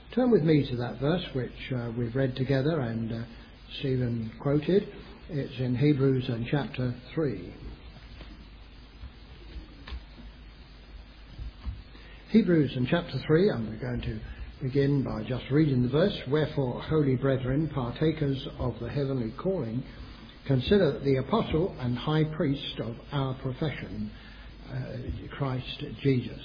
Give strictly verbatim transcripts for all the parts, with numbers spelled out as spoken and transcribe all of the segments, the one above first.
Turn with me to that verse which uh, we've read together and uh, Stephen quoted. It's in Hebrews and chapter three. Hebrews and chapter three, and we're going to begin by just reading the verse. Wherefore, holy brethren, partakers of the heavenly calling, consider the apostle and high priest of our profession, uh, Christ Jesus.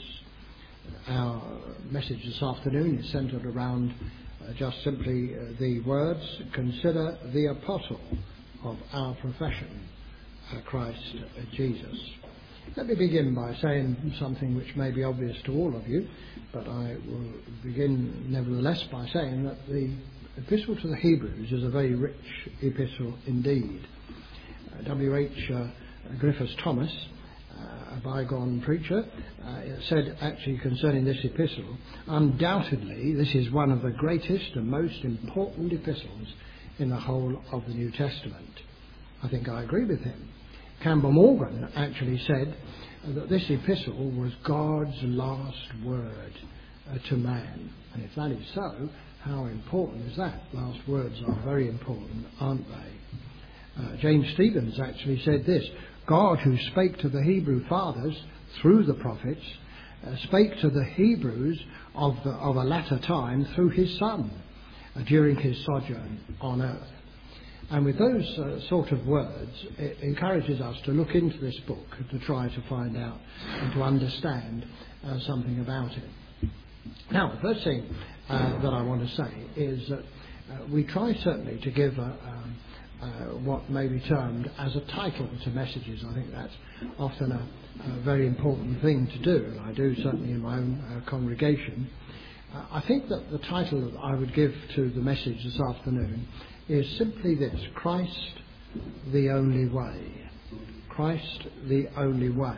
Our message this afternoon is centred around uh, just simply uh, the words, consider the apostle of our profession, uh, Christ uh, Jesus. Let me begin by saying something which may be obvious to all of you, but I will begin nevertheless by saying that the epistle to the Hebrews is a very rich epistle indeed. Uh, W H Uh, Griffiths Thomas, uh, a bygone preacher, uh, said actually concerning this epistle, undoubtedly this is one of the greatest and most important epistles in the whole of the New Testament. I think I agree with him. Campbell Morgan actually said that this epistle was God's last word uh, to man. And if that is so, how important is that? Last words are very important, aren't they? Uh, James Stevens actually said this: God, who spake to the Hebrew fathers through the prophets, uh, spake to the Hebrews of, the, of a latter time through his Son uh, during his sojourn on earth. And with those uh, sort of words, it encourages us to look into this book to try to find out and to understand uh, something about it. Now, the first thing uh, that I want to say is that uh, we try certainly to give a, um, uh, what may be termed as a title to messages. I think that's often a, a very important thing to do, and I do certainly in my own uh, congregation. Uh, I think that the title that I would give to the message this afternoon is simply this: Christ the only way. Christ the only way.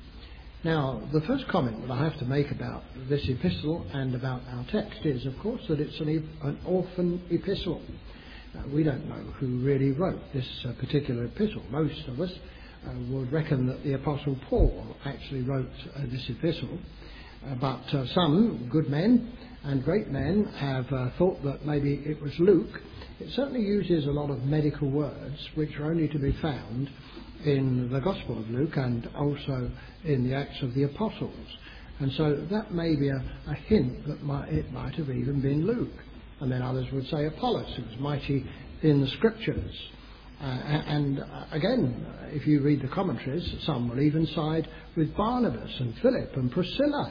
Now, the first comment that I have to make about this epistle and about our text is, of course, that it's an, e- an orphan epistle. Uh, we don't know who really wrote this uh, particular epistle. Most of us uh, would reckon that the Apostle Paul actually wrote uh, this epistle. Uh, but uh, some good men and great men have uh, thought that maybe it was Luke. It certainly uses a lot of medical words which are only to be found in the Gospel of Luke and also in the Acts of the Apostles. And so that may be a, a hint that might, it might have even been Luke. And then others would say Apollos, who was mighty in the Scriptures. Uh, and uh, again, if you read the commentaries, some will even side with Barnabas and Philip and Priscilla.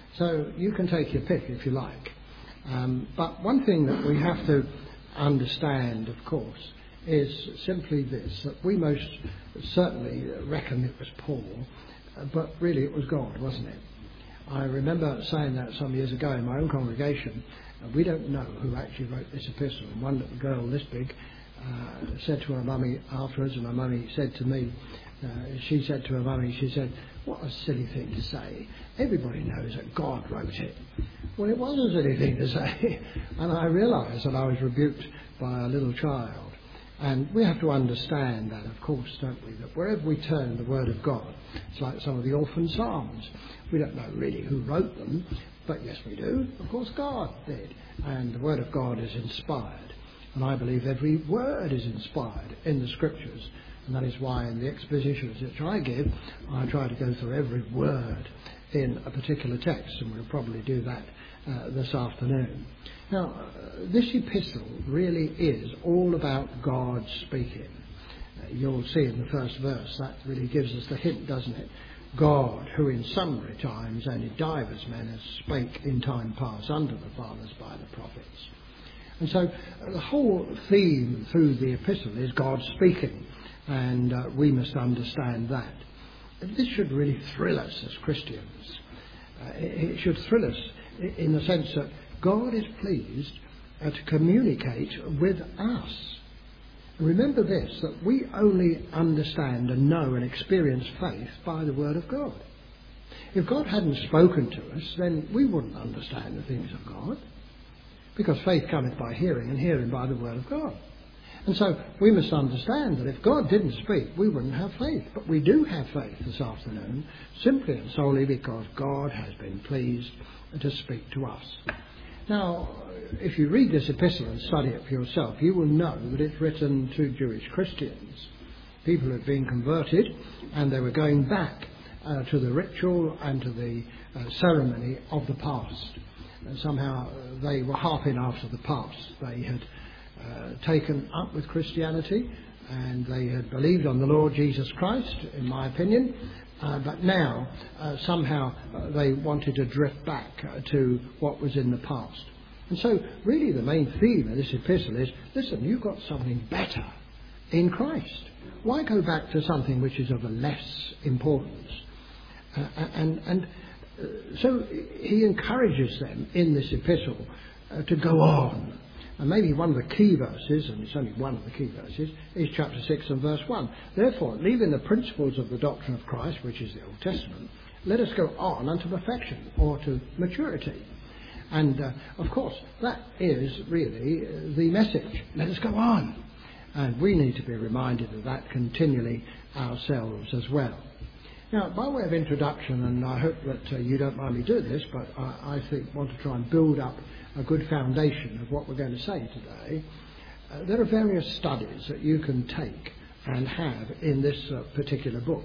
So you can take your pick if you like. Um, but one thing that we have to understand, of course, is simply this: that we most certainly reckon it was Paul, but really it was God, wasn't it? I remember saying that some years ago in my own congregation. We don't know who actually wrote this epistle. And one little girl this big uh, said to her mummy afterwards, and her mummy said to me, uh, she said to her mummy, she said, "What a silly thing to say. Everybody knows that God wrote it." Well, it was a silly thing to say. And I realised that I was rebuked by a little child. And we have to understand that, of course, don't we, that wherever we turn the Word of God, it's like some of the orphan psalms. We don't know really who wrote them, but yes, we do. Of course, God did. And the Word of God is inspired. And I believe every word is inspired in the Scriptures. And that is why in the expositions which I give, I try to go through every word in a particular text, and we'll probably do that uh, this afternoon. Now, uh, this epistle really is all about God speaking. Uh, you'll see in the first verse that really gives us the hint, doesn't it? God, who in sundry times and in divers manners spake in time past unto the fathers by the prophets. And so uh, the whole theme through the epistle is God speaking, and uh, we must understand that. This should really thrill us as Christians. Uh, it, it should thrill us in the sense that God is pleased uh, to communicate with us. Remember this, that we only understand and know and experience faith by the Word of God. If God hadn't spoken to us, then we wouldn't understand the things of God, because faith cometh by hearing, and hearing by the Word of God. And so we must understand that if God didn't speak, we wouldn't have faith. But we do have faith this afternoon, simply and solely because God has been pleased to speak to us. Now, if you read this epistle and study it for yourself, you will know that it's written to Jewish Christians. People who had been converted, and they were going back uh, to the ritual and to the uh, ceremony of the past. And somehow uh, they were harping after the past. They had uh, taken up with Christianity, and they had believed on the Lord Jesus Christ, in my opinion, uh, but now uh, somehow uh, they wanted to drift back uh, to what was in the past. And so really the main theme of this epistle is, listen, you've got something better in Christ. Why go back to something which is of a less importance? Uh, and and uh, so he encourages them in this epistle uh, to go on. And maybe one of the key verses, and it's only one of the key verses, is chapter six and verse one. Therefore, leaving the principles of the doctrine of Christ, which is the Old Testament, let us go on unto perfection, or to maturity. And, uh, of course, that is really the message. Let us go on. And we need to be reminded of that continually ourselves as well. Now, by way of introduction, and I hope that uh, you don't mind me doing this, but I, I think want to try and build up a good foundation of what we're going to say today. Uh, there are various studies that you can take and have in this uh, particular book.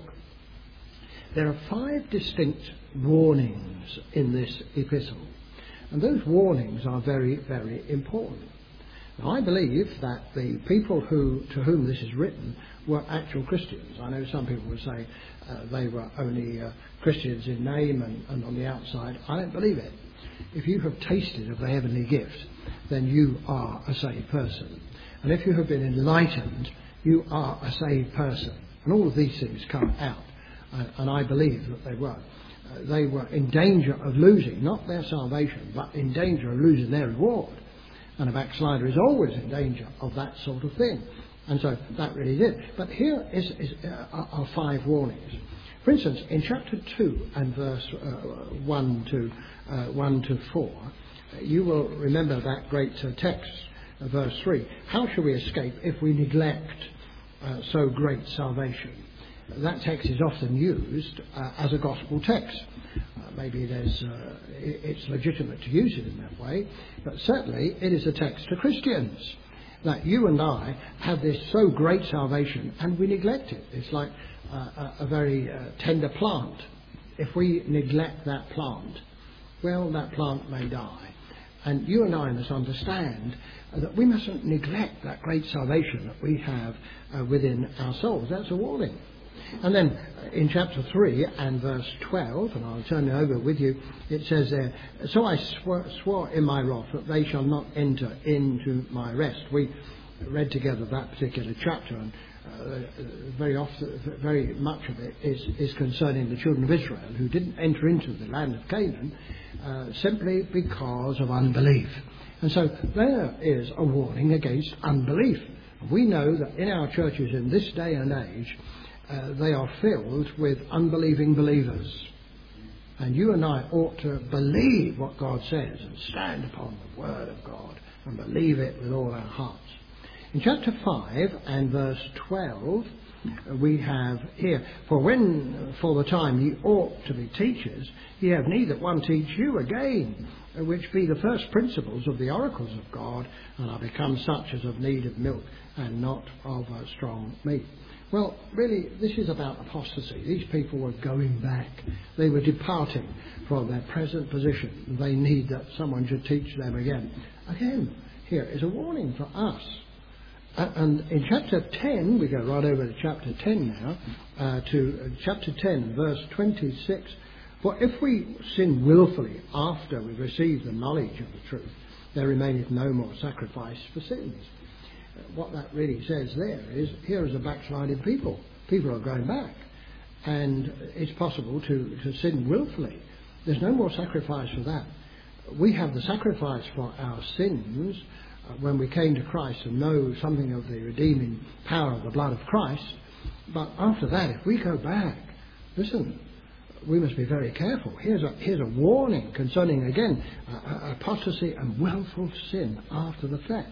There are five distinct warnings in this epistle, and those warnings are very, very important. Now, I believe that the people who to whom this is written were actual Christians. I know some people will say uh, they were only uh, Christians in name and, and on the outside. I don't believe it. If you have tasted of the heavenly gift, then you are a saved person. And if you have been enlightened, you are a saved person. And all of these things come out. Uh, and I believe that they were. Uh, they were in danger of losing, not their salvation, but in danger of losing their reward. And a backslider is always in danger of that sort of thing. And so that really did. But here is, is, uh, are five warnings. For instance, in chapter two and verse uh, one to uh, one to four, uh, you will remember that great uh, text, uh, verse three. How shall we escape if we neglect uh, so great salvation? That text is often used uh, as a gospel text. Uh, maybe there's, uh, it's legitimate to use it in that way, but certainly it is a text to Christians. That you and I have this so great salvation and we neglect it. It's like uh, a, a very uh, tender plant. If we neglect that plant, well, that plant may die. And you and I must understand uh, that we mustn't neglect that great salvation that we have uh, within our souls. That's a warning. And then in chapter three and verse twelve, and I'll turn it over with you, it says there, so I swore, swore in my wrath that they shall not enter into my rest. We read together that particular chapter, and uh, very often, very much of it is, is concerning the children of Israel who didn't enter into the land of Canaan uh, simply because of unbelief. And so there is a warning against unbelief. We know that in our churches in this day and age, Uh, they are filled with unbelieving believers. And you and I ought to believe what God says and stand upon the word of God and believe it with all our hearts. In chapter five and verse twelve, uh, we have here, for when for the time ye ought to be teachers, ye have need that one teach you again, uh, which be the first principles of the oracles of God, and are become such as have need of milk and not of uh, strong meat. Well, really, this is about apostasy. These people were going back. They were departing from their present position. They need that someone should teach them again. Again, here is a warning for us. Uh, and in chapter ten, we go right over to chapter ten now, uh, to uh, chapter ten, verse twenty-six. For if we sin wilfully after we receive the knowledge of the truth, there remaineth no more sacrifice for sins. What that really says there is, here is a backsliding people. People are going back. And it's possible to, to sin willfully. There's no more sacrifice for that. We have the sacrifice for our sins uh, when we came to Christ and know something of the redeeming power of the blood of Christ. But after that, if we go back, listen, we must be very careful. Here's a, here's a warning concerning, again, uh, apostasy and willful sin after the flesh.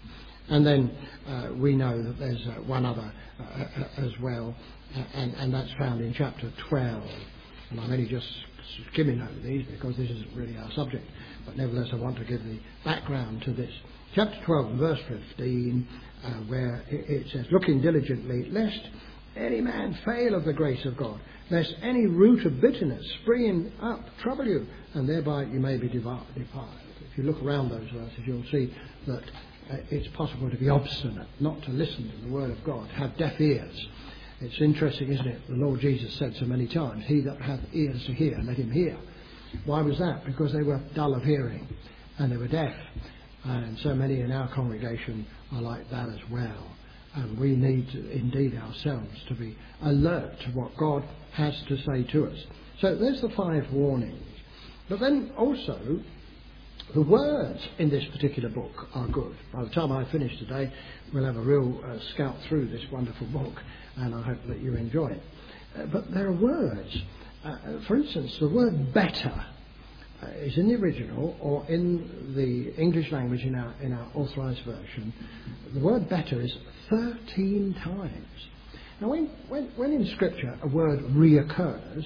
And then uh, we know that there's uh, one other uh, uh, as well, uh, and, and that's found in chapter twelve. And I'm only just skimming over these because this isn't really our subject, but nevertheless I want to give the background to this. Chapter twelve and verse fifteen, uh, where it, it says, looking diligently, lest any man fail of the grace of God, lest any root of bitterness springing up trouble you, and thereby you may be defiled. If you look around those verses, you'll see that uh, it's possible to be obstinate, not to listen to the word of God, have deaf ears. It's interesting, isn't it? The Lord Jesus said so many times, he that hath ears to hear, let him hear. Why was that? Because they were dull of hearing and they were deaf. And so many in our congregation are like that as well. And we need to, indeed ourselves to be alert to what God has to say to us. So there's the five warnings. But then also, the words in this particular book are good. By the time I finish today, we'll have a real uh, scout through this wonderful book, and I hope that you enjoy it. Uh, but there are words. Uh, for instance, the word better uh, is in the original, or in the English language in our, in our authorised version. The word better is thirteen times. Now, when, when, when in Scripture a word reoccurs,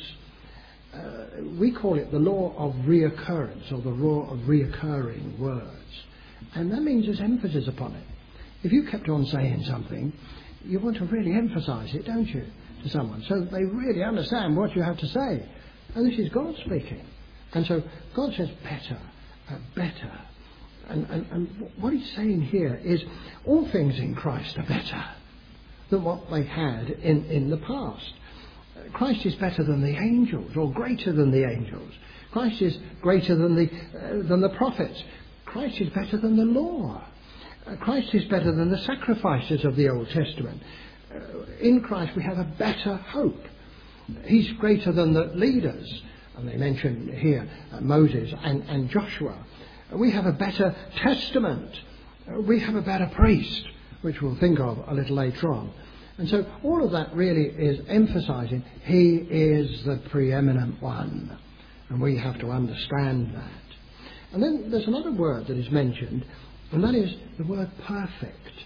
Uh, we call it the law of reoccurrence, or the law of reoccurring words. And that means there's emphasis upon it. If you kept on saying something, you want to really emphasise it, don't you, to someone, so that they really understand what you have to say. And this is God speaking. And so God says better, uh, better. And, and, and what he's saying here is all things in Christ are better than what they had in, in the past. Christ is better than the angels, or greater than the angels. Christ is greater than the uh, than the prophets. Christ is better than the law. Uh, Christ is better than the sacrifices of the Old Testament. Uh, in Christ we have a better hope. He's greater than the leaders. And they mention here uh, Moses and, and Joshua. Uh, we have a better testament. Uh, we have a better priest, which we'll think of a little later on. And so all of that really is emphasising he is the preeminent one. And we have to understand that. And then there's another word that is mentioned, and that is the word perfect.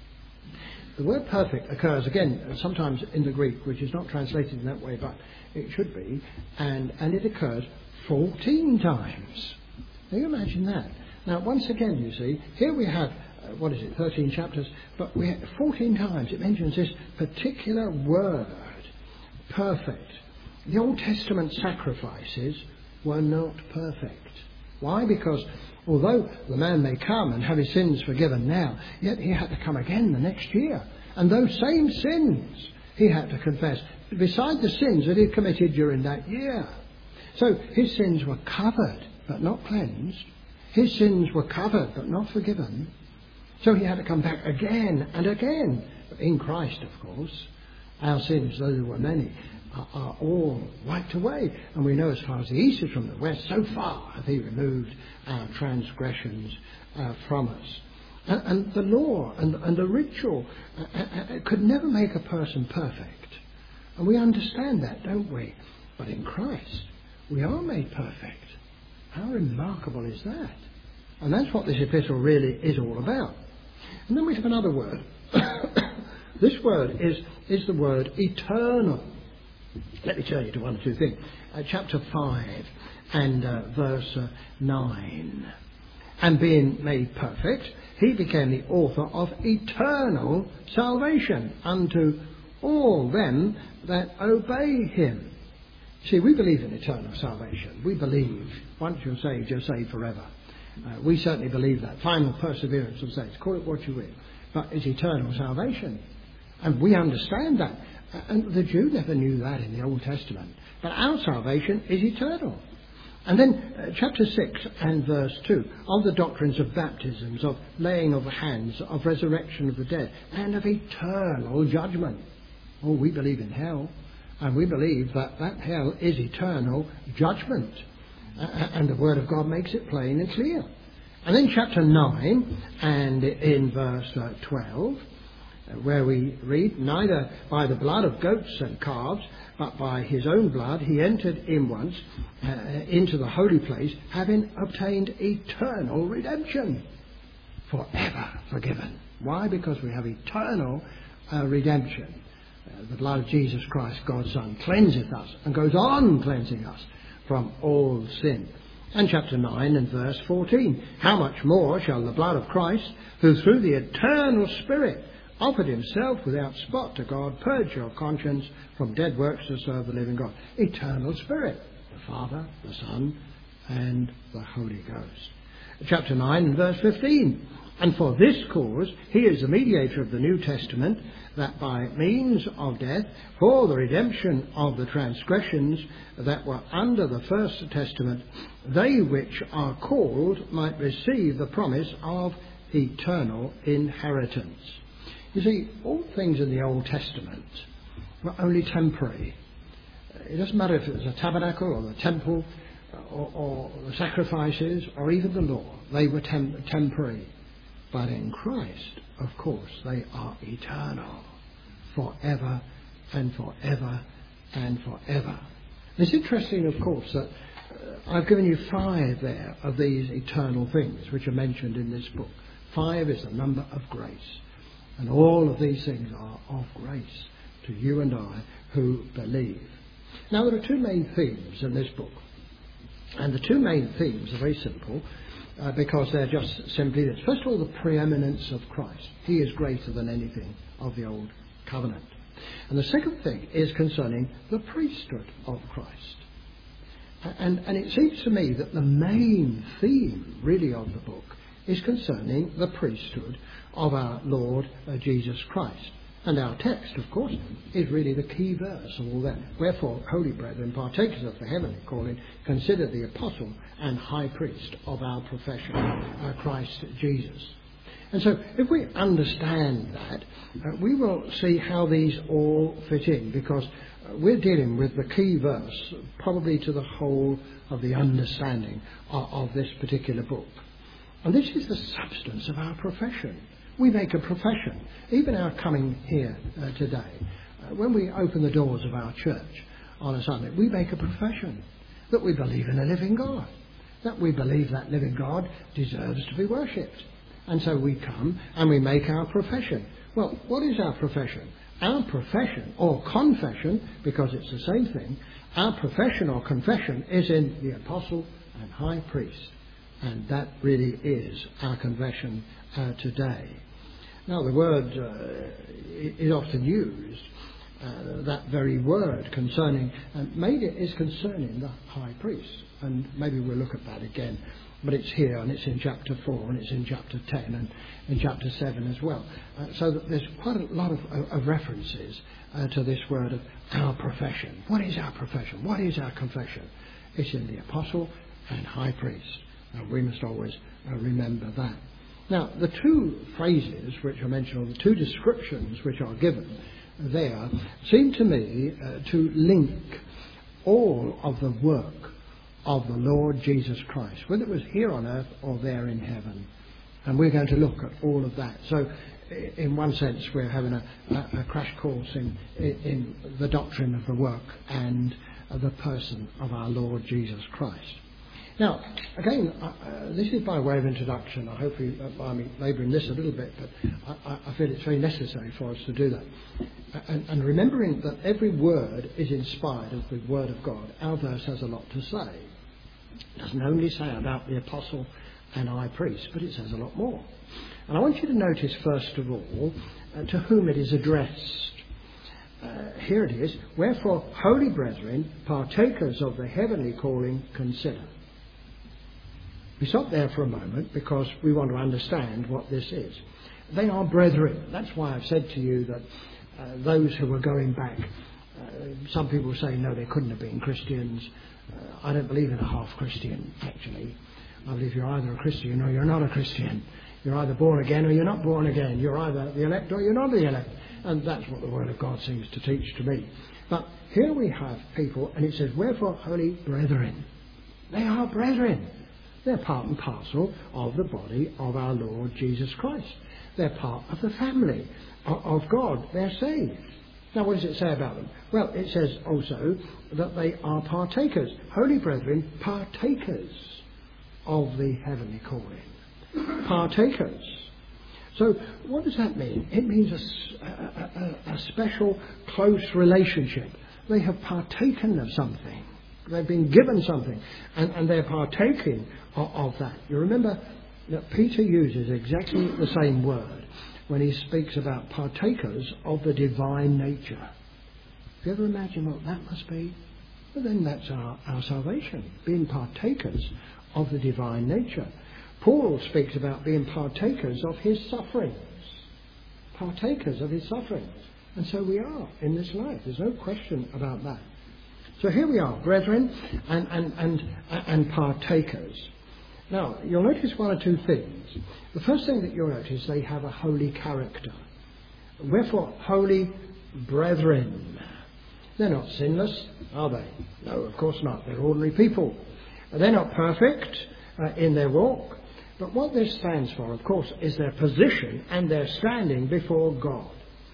The word perfect occurs again sometimes in the Greek, which is not translated in that way, but it should be, and, and it occurs fourteen times. Can you imagine that? Now, once again, you see, here we have Uh, what is it, thirteen chapters, but we have fourteen times it mentions this particular word, perfect. The Old Testament sacrifices were not perfect. Why? Because although the man may come and have his sins forgiven now, yet he had to come again the next year. And those same sins he had to confess, beside the sins that he had committed during that year. So his sins were covered, but not cleansed. His sins were covered, but not forgiven. So he had to come back again and again. But in Christ, of course, our sins, though there were many, are, are all wiped away. And we know as far as the east is from the west, so far hath he removed our transgressions uh, from us. And, and the law and, and the ritual uh, uh, could never make a person perfect. And we understand that, don't we? But in Christ, we are made perfect. How remarkable is that? And that's what this epistle really is all about. And then we have another word. This word is, is the word eternal. Let me turn you to one or two things. Uh, chapter five and uh, verse uh, nine. And being made perfect, he became the author of eternal salvation unto all them that obey him. See, we believe in eternal salvation. We believe once you're saved, you're saved forever. Uh, we certainly believe that. Final perseverance of saints. Call it what you will. But it's eternal salvation. And we understand that. Uh, and the Jew never knew that in the Old Testament. But our salvation is eternal. And then uh, chapter six and verse two. Of the doctrines of baptisms, of laying of hands, of resurrection of the dead, and of eternal judgment. Oh, we believe in hell. And we believe that that hell is eternal judgment. Uh, and the Word of God makes it plain and clear. And then chapter nine and in verse uh, twelve, uh, where we read, neither by the blood of goats and calves, but by his own blood he entered in once uh, into the holy place, having obtained eternal redemption. Forever forgiven. Why? Because we have eternal uh, redemption. Uh, the blood of Jesus Christ, God's Son, cleanseth us and goes on cleansing us from all sin. And chapter nine and verse fourteen, how much more shall the blood of Christ, who through the eternal Spirit offered himself without spot to God, purge your conscience from dead works to serve the living God. Eternal Spirit, the Father, the Son, and the Holy Ghost. Chapter nine and verse fifteen, and for this cause he is the mediator of the New Testament, that by means of death, for the redemption of the transgressions that were under the first testament, they which are called might receive the promise of eternal inheritance. You see, all things in the Old Testament were only temporary. It doesn't matter if it was a tabernacle or the temple or, or the sacrifices or even the law. They were tem- temporary. But in Christ, of course, they are eternal, forever and forever and forever. It's interesting, of course, that uh, I've given you five there of these eternal things which are mentioned in this book. Five is the number of grace. And all of these things are of grace to you and I who believe. Now, there are two main themes in this book. And the two main themes are very simple uh, because they're just simply this. First of all, the preeminence of Christ. He is greater than anything of the old covenant. And the second thing is concerning the priesthood of Christ. And, and it seems to me that the main theme, really, of the book is concerning the priesthood of our Lord uh, Jesus Christ. And our text, of course, is really the key verse of all that. Wherefore, holy brethren, partakers of the heavenly calling, consider the apostle and high priest of our profession, uh, Christ Jesus. And so, if we understand that, uh, we will see how these all fit in, because uh, we're dealing with the key verse, probably to the whole of the understanding of, of this particular book. And this is the substance of our profession. We make a profession. Even our coming here uh, today, uh, when we open the doors of our church on a Sunday, we make a profession that we believe in a living God, that we believe that living God deserves to be worshipped. And so we come and we make our profession. Well, what is our profession? Our profession, or confession, because it's the same thing, our profession or confession is in the apostle and high priest. And that really is our confession uh, today. Now, the word uh, is often used, uh, that very word concerning, and maybe it is concerning the high priest. And maybe we'll look at that again. But it's here, and it's in chapter four, and it's in chapter ten, and in chapter seven as well. Uh, so that there's quite a lot of, of references uh, to this word of our profession. What is our profession? What is our confession? It's in the apostle and high priest. Uh, we must always uh, remember that. Now, the two phrases which are mentioned, or the two descriptions which are given there, seem to me uh, to link all of the work of the Lord Jesus Christ, whether it was here on earth or there in heaven. And we're going to look at all of that. So, in one sense, we're having a, a, a crash course in, in the doctrine of the work and the person of our Lord Jesus Christ. Now, again, uh, this is by way of introduction. I hope we, uh, I'm labouring this a little bit, but I, I feel it's very necessary for us to do that. And, and remembering that every word is inspired as the Word of God, our verse has a lot to say. It doesn't only say about the apostle and high priest, but it says a lot more. And I want you to notice, first of all, uh, to whom it is addressed. Uh, here it is, wherefore, holy brethren, partakers of the heavenly calling, consider. We stop there for a moment because we want to understand what this is. They are brethren. That's why I've said to you that uh, those who were going back, uh, some people say, no, they couldn't have been Christians. Uh, I don't believe in a half-Christian, actually. I believe you're either a Christian or you're not a Christian. You're either born again or you're not born again. You're either the elect or you're not the elect. And that's what the Word of God seems to teach to me. But here we have people, and it says, wherefore, holy brethren. They are brethren. They're part and parcel of the body of our Lord Jesus Christ. They're part of the family of God. They're saved. Now, what does it say about them? Well, it says also that they are partakers. Holy brethren, partakers of the heavenly calling. Partakers. So, what does that mean? It means a, a, a, a special, close relationship. They have partaken of something. They've been given something, and, and they're partaking of, of that. You remember that Peter uses exactly the same word when he speaks about partakers of the divine nature. Have you ever imagined what that must be? Well, then that's our, our salvation, being partakers of the divine nature. Paul speaks about being partakers of his sufferings. Partakers of his sufferings. And so we are in this life. There's no question about that. So here we are, brethren and, and, and, and partakers. Now, you'll notice one or two things. The first thing that you'll notice, they have a holy character. Wherefore, holy brethren. They're not sinless, are they? No, of course not. They're ordinary people. They're not perfect uh, in their walk. But what this stands for, of course, is their position and their standing before God.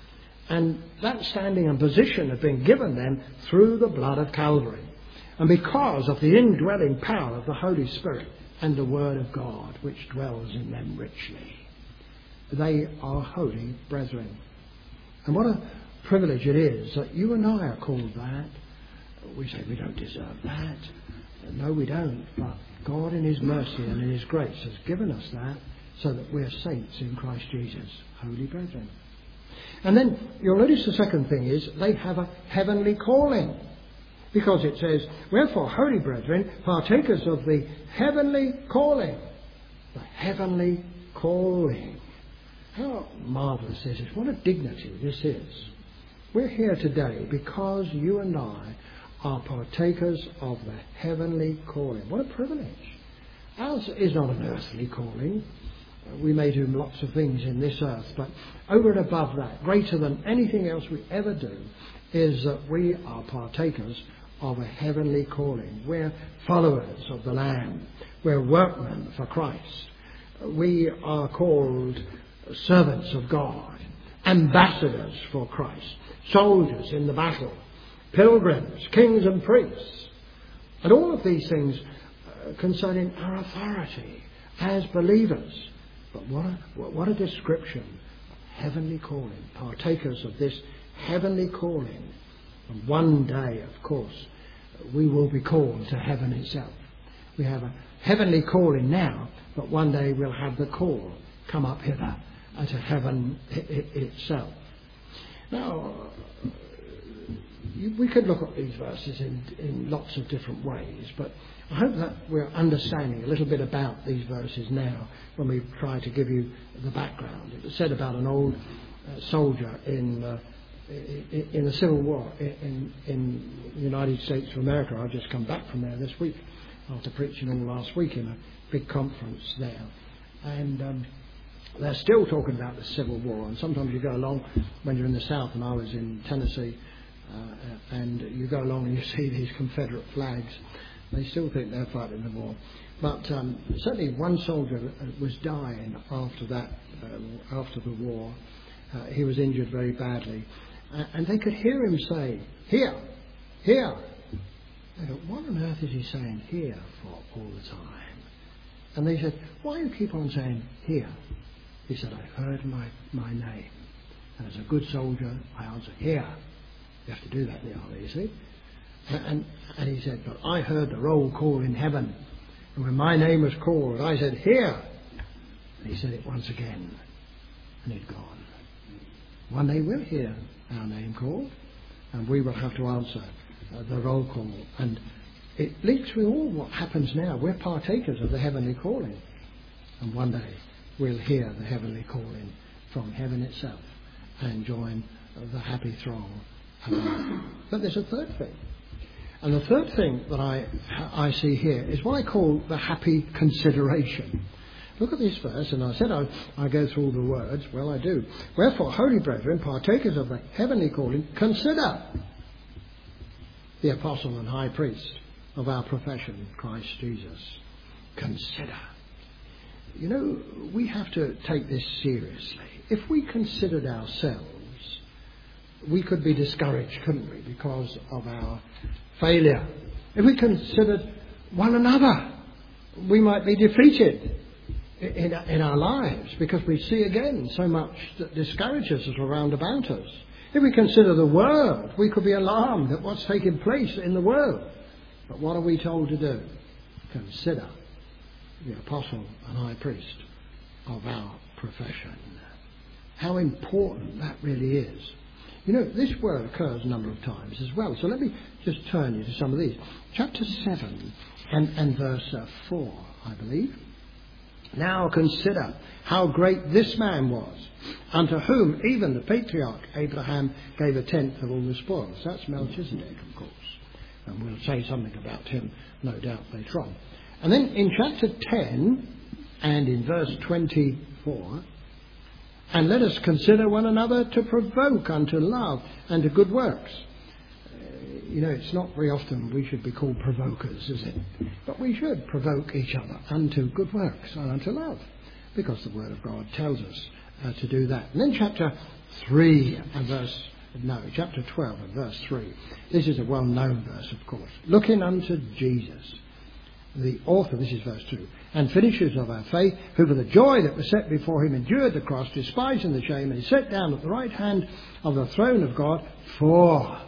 And that standing and position have been given them through the blood of Calvary. And because of the indwelling power of the Holy Spirit and the Word of God, which dwells in them richly. They are holy brethren. And what a privilege it is that you and I are called that. We say we don't deserve that. No, we don't. But God in His mercy and in His grace has given us that so that we're saints in Christ Jesus, holy brethren. And then you'll notice the second thing is they have a heavenly calling. Because it says, wherefore, holy brethren, partakers of the heavenly calling. The heavenly calling. How marvellous this is. What a dignity this is. We're here today because you and I are partakers of the heavenly calling. What a privilege. Ours is not an earthly calling. We may do lots of things in this earth, but over and above that, greater than anything else we ever do, is that we are partakers of a heavenly calling. We're followers of the Lamb. We're workmen for Christ. We are called servants of God, ambassadors for Christ, soldiers in the battle, pilgrims, kings and priests. And all of these things uh, concerning our authority as believers. But what a, what a description of heavenly calling, partakers of this heavenly calling. And one day, of course, we will be called to heaven itself. We have a heavenly calling now, but one day we'll have the call come up hither to heaven itself. Now, we could look at these verses in, in lots of different ways, but I hope that we're understanding a little bit about these verses now when we try to give you the background. It was said about an old uh, soldier in uh, in the Civil War in, in the United States of America. I've just come back from there this week after preaching all last week in a big conference there. And um, they're still talking about the Civil War. And sometimes you go along when you're in the South, and I was in Tennessee, uh, and you go along and you see these Confederate flags. They still think they're fighting the war. But um, certainly one soldier was dying after that, uh, after the war. Uh, he was injured very badly. Uh, and they could hear him say, here, here. They thought, what on earth is he saying here for all the time? And they said, why do you keep on saying here? He said, I heard my, my name. And as a good soldier, I answered, here. You have to do that in the army, you see. And, and he said, but I heard the roll call in heaven. And when my name was called, I said, here. And he said it once again. And he'd gone. One day we'll hear our name called, and we will have to answer uh, the roll call. And it links with all what happens now. We're partakers of the heavenly calling. And one day we'll hear the heavenly calling from heaven itself and join uh, the happy throng. But there's a third thing. And the third thing that I, I see here is what I call the happy consideration. Look at this verse, and I said I, I go through all the words. Well, I do. Wherefore, holy brethren, partakers of the heavenly calling, consider the apostle and high priest of our profession, Christ Jesus. Consider. You know, we have to take this seriously. If we considered ourselves, we could be discouraged, couldn't we, because of our failure. If we considered one another, we might be defeated in, in our lives because we see again so much that discourages us around about us. If we consider the world, we could be alarmed at what's taking place in the world But what are we told to do? Consider the apostle and high priest of our profession. How important that really is. You know, this word occurs a number of times as well. So let me just turn you to some of these. Chapter seven and, and verse uh, four, I believe. Now consider how great this man was, unto whom even the patriarch Abraham gave a tenth of all the spoils. That's Melchizedek, of course. And we'll say something about him, no doubt, later on. And then in chapter ten and in verse twenty-four, and let us consider one another to provoke unto love and to good works. Uh, you know, it's not very often we should be called provokers, is it? But we should provoke each other unto good works and unto love, because the Word of God tells us uh, to do that. And then chapter three and verse, no, chapter twelve and verse three. This is a well-known verse, of course. Looking unto Jesus, the author, this is verse two, and finishers of our faith, who for the joy that was set before him endured the cross, despising the shame, and is set down at the right hand of the throne of God. For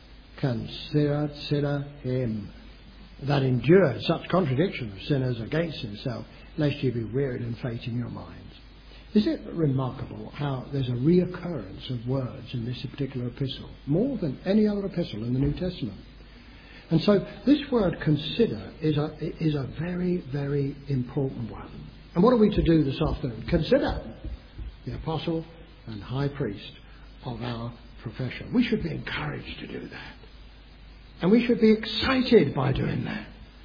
consider, consider him that endured such contradiction of sinners against himself, lest ye be wearied and faint in your minds. Is it remarkable how there's a reoccurrence of words in this particular epistle, more than any other epistle in the New Testament? And so this word consider is a, is a very, very important one. And what are we to do this afternoon? Consider the apostle and high priest of our profession. We should be encouraged to do that. And we should be excited by doing that.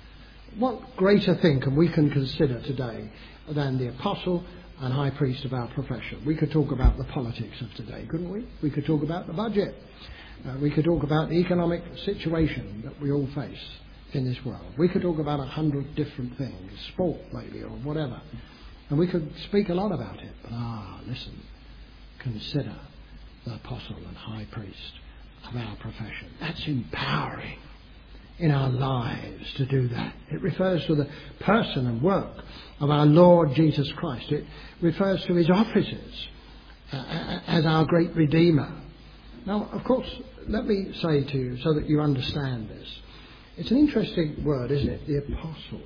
What greater thing can we can consider today than the apostle and high priest of our profession? We could talk about the politics of today, couldn't we? We could talk about the budget. Uh, we could talk about the economic situation that we all face in this world. We could talk about a hundred different things, sport maybe, or whatever. And we could speak a lot about it. But ah, listen, consider the apostle and high priest of our profession. That's empowering in our lives to do that. It refers to the person and work of our Lord Jesus Christ. It refers to his offices uh, as our great Redeemer. Now, of course, let me say to you, so that you understand this, it's an interesting word, isn't it? The apostle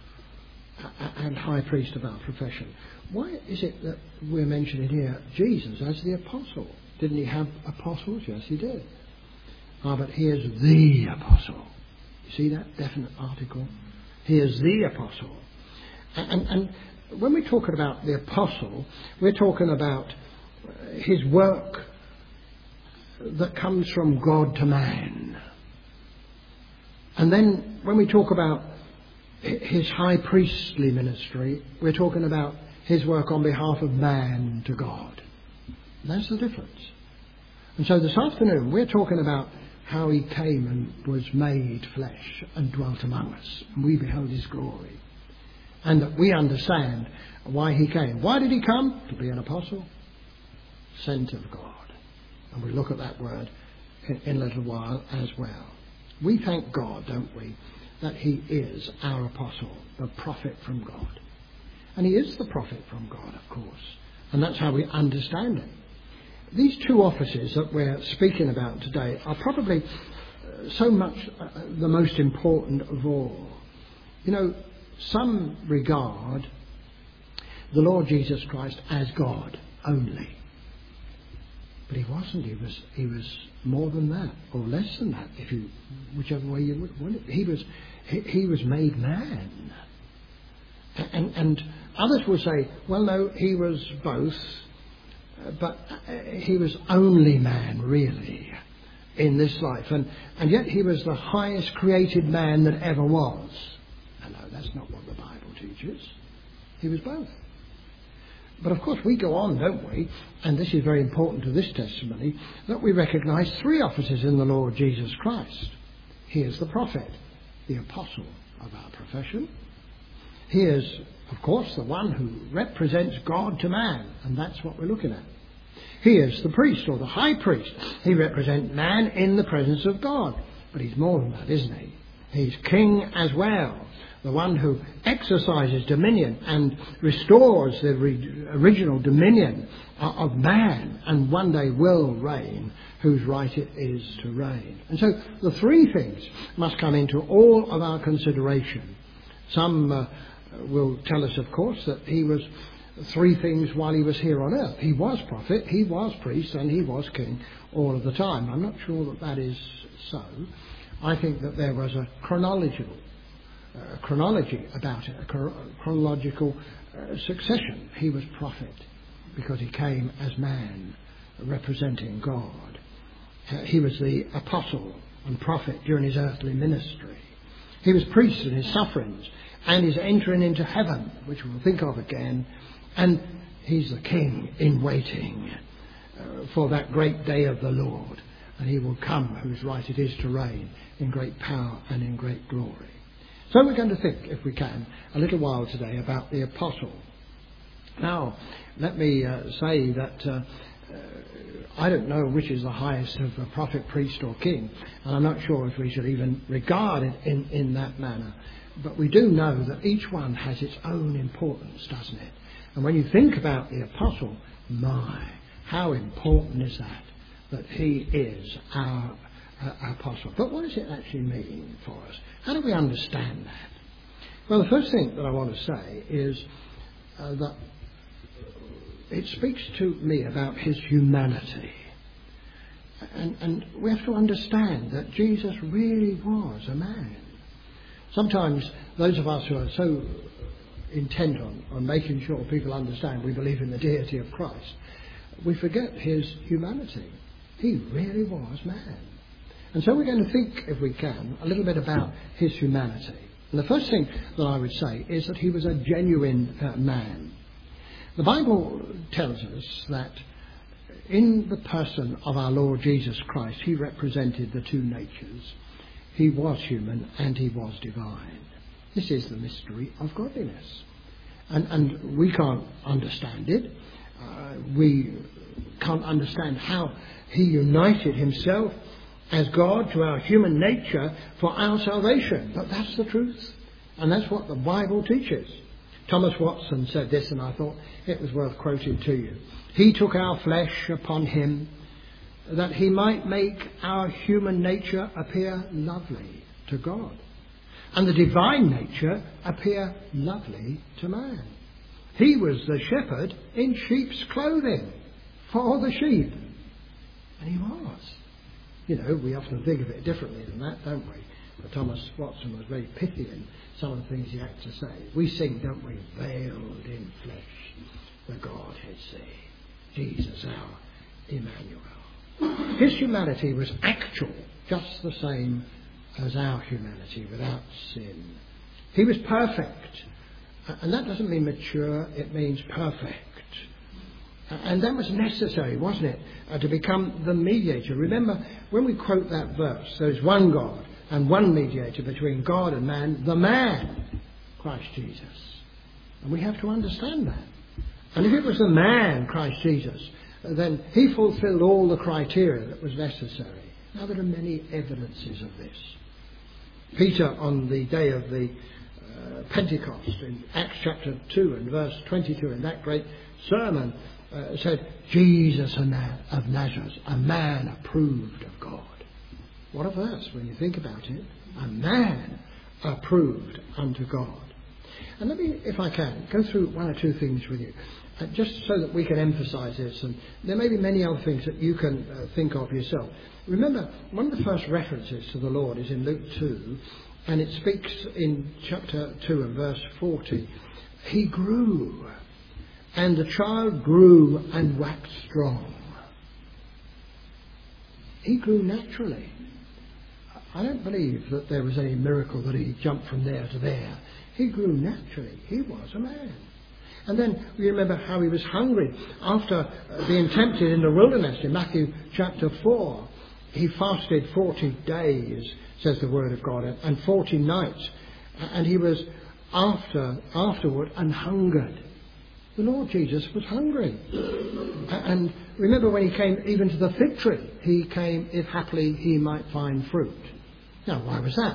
and high priest of our profession. Why is it that we're mentioning here Jesus as the apostle? Didn't he have apostles? Yes, he did. Ah, but he is the apostle. You see that definite article? He is the apostle. And, and when we're talking about the apostle, we're talking about his work that comes from God to man. And then when we talk about his high priestly ministry, we're talking about his work on behalf of man to God. And that's the difference. And so this afternoon we're talking about how he came and was made flesh and dwelt among us. And we beheld his glory. And that we understand why he came. Why did he come? To be an apostle, sent of God. And we'll look at that word in, in a little while as well. We thank God, don't we, that he is our apostle, the prophet from God. And he is the prophet from God, of course. And that's how we understand it. These two offices that we're speaking about today are probably so much uh, the most important of all. You know, some regard the Lord Jesus Christ as God only. But he wasn't. He was he was more than that, or less than that, if you whichever way you would want it. He was he, he was made man. And and others will say, well, no, he was both, but he was only man, really, in this life. And and yet he was the highest created man that ever was. No, no, that's not what the Bible teaches. He was both. But of course we go on, don't we, and this is very important to this testimony, that we recognise three offices in the Lord Jesus Christ. He is the prophet, the apostle of our profession. He is, of course, the one who represents God to man, and that's what we're looking at. He is the priest, or the high priest. He represents man in the presence of God. But he's more than that, isn't he? He's king as well. the one who exercises dominion and restores the re- original dominion of man, and one day will reign, whose right it is to reign. And so the three things must come into all of our consideration. Some uh, will tell us, of course, that he was three things while he was here on earth. He was prophet, he was priest, and he was king all of the time. I'm not sure that that is so. I think that there was a chronological uh, chronology about it, a chronological uh, succession. He was prophet because he came as man, representing God. Uh, he was the apostle and prophet during his earthly ministry. He was priest in his sufferings and his entering into heaven, which we'll think of again. And he's the king in waiting uh, for that great day of the Lord. And he will come, whose right it is to reign in great power and in great glory. So we're going to think, if we can, a little while today about the apostle. Now, let me uh, say that uh, uh, I don't know which is the highest of a prophet, priest or king. And I'm not sure if we should even regard it in, in that manner. But we do know that each one has its own importance, doesn't it? And when you think about the apostle, my, how important is that, that he is our, our apostle. But what does it actually mean for us? How do we understand that? Well, the first thing that I want to say is uh, that it speaks to me about his humanity. And, and we have to understand that Jesus really was a man. Sometimes those of us who are so intent on, on making sure people understand we believe in the deity of Christ, we forget his humanity. He really was man. And so we're going to think, if we can, a little bit about his humanity. And the first thing that I would say is that he was a genuine uh, man. The Bible tells us that in the person of our Lord Jesus Christ, he represented the two natures. He was human and he was divine. This is the mystery of godliness. And, and we can't understand it. Uh, we can't understand how he united himself as God to our human nature for our salvation. But that's the truth. And that's what the Bible teaches. Thomas Watson said this, and I thought it was worth quoting to you. He took our flesh upon him, that he might make our human nature appear lovely to God, and the divine nature appear lovely to man. He was the shepherd in sheep's clothing for the sheep. And he was. You know, we often think of it differently than that, don't we? But Thomas Watson was very pithy in some of the things he had to say. We sing, don't we? Veiled in flesh, the Godhead see. Jesus, our Emmanuel. His humanity was actual, just the same as our humanity, without sin. He was perfect. And that doesn't mean mature, it means perfect. And that was necessary, wasn't it, uh, to become the mediator. Remember, when we quote that verse, there's one God and one mediator between God and man, the man, Christ Jesus. And we have to understand that. And if it was the man, Christ Jesus, then he fulfilled all the criteria that was necessary. Now there are many evidences of this. Peter, on the day of the uh, Pentecost, in Acts chapter two and verse twenty-two, in that great sermon, uh, said, Jesus of Nazareth, a man approved of God. What a verse when you think about it. A man approved unto God. And let me, if I can, go through one or two things with you, uh, just so that we can emphasise this. And there may be many other things that you can uh, think of yourself. Remember, one of the first references to the Lord is in Luke two, and it speaks in chapter two and verse forty. He grew, and the child grew and waxed strong. He grew naturally. I don't believe that there was any miracle that he jumped from there to there. He grew naturally. He was a man. And then we remember how he was hungry after being tempted in the wilderness in Matthew chapter four. He fasted forty days, says the word of God, and forty nights. And he was after afterward and hungered. The Lord Jesus was hungry. And remember when he came even to the fig tree, he came if haply he might find fruit. Now, why was that?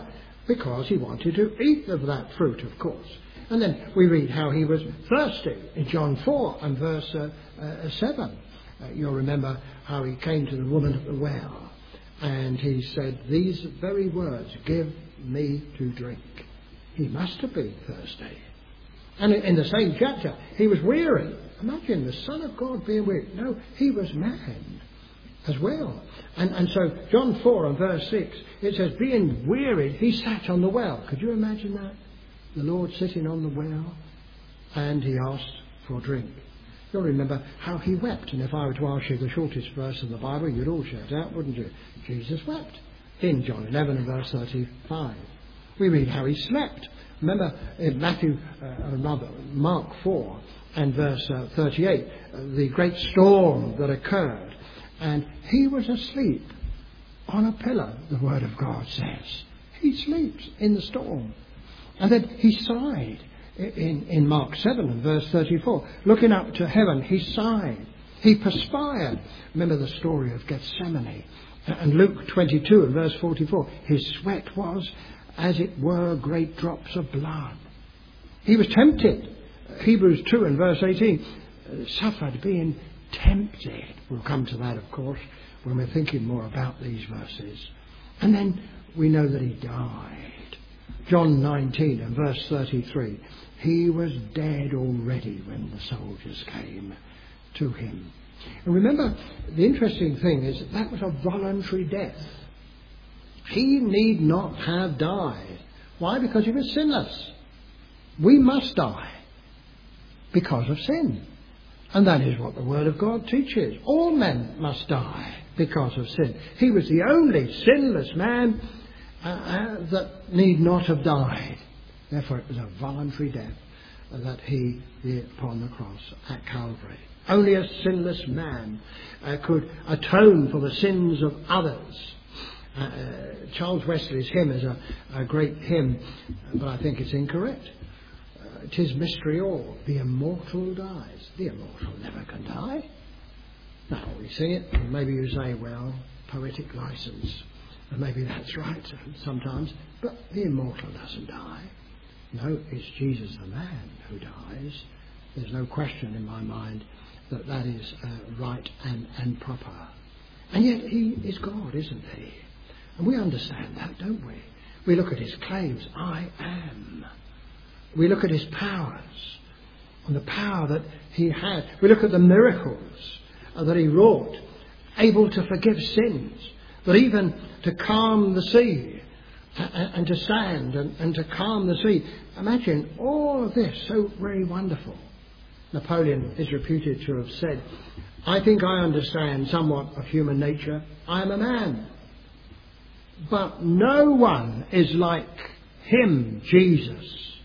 because he wanted to eat of that fruit, of course. And then we read how he was thirsty in John four and verse uh, uh, seven. Uh, you'll remember how he came to the woman at the well and he said these very words, "Give me to drink." He must have been thirsty. And in the same chapter, he was weary. Imagine the Son of God being weary. No, he was man as well. And, and so John four and verse six, it says, being wearied, he sat on the well. Could you imagine that? The Lord sitting on the well, and he asked for drink. You'll remember how he wept. And if I were to ask you the shortest verse of the Bible, you'd all shout out, wouldn't you? Jesus wept. In John eleven and verse thirty-five. We read how he slept. Remember in Matthew, uh, rather, Mark four and verse uh, thirty-eight, uh, the great storm that occurred. And he was asleep on a pillar, the Word of God says. He sleeps in the storm. And then he sighed in, in Mark seven and verse thirty-four. Looking up to heaven, he sighed. He perspired. Remember the story of Gethsemane. And Luke twenty-two and verse forty-four. His sweat was, as it were, great drops of blood. He was tempted. Hebrews two and verse eighteen. Suffered being tempted. We'll come to that, of course, when we're thinking more about these verses. And then we know that he died. John nineteen and verse thirty-three. He was dead already when the soldiers came to him. And remember, the interesting thing is that, that was a voluntary death. He need not have died. Why? Because he was sinless. We must die because of sin. And that is what the Word of God teaches. All men must die because of sin. He was the only sinless man uh, uh, that need not have died. Therefore it was a voluntary death that he did upon the cross at Calvary. Only a sinless man uh, could atone for the sins of others. Uh, uh, Charles Wesley's hymn is a, a great hymn, but I think it's incorrect. Uh, 'Tis mystery all, the immortal dies. The immortal never can die. Now we sing it, and maybe you say, well, poetic license. And maybe that's right sometimes, but the immortal doesn't die. No, it's Jesus the man who dies. There's no question in my mind that that is uh, right and, and proper. And yet he is God, isn't he? And we understand that, don't we? We look at his claims, I am. We look at his powers and the power that he had. We look at the miracles uh, that he wrought, able to forgive sins, but even to calm the sea and, and to stand and, and to calm the sea. Imagine all of this, so very wonderful. Napoleon is reputed to have said, I think I understand somewhat of human nature. I am a man. But no one is like him, Jesus.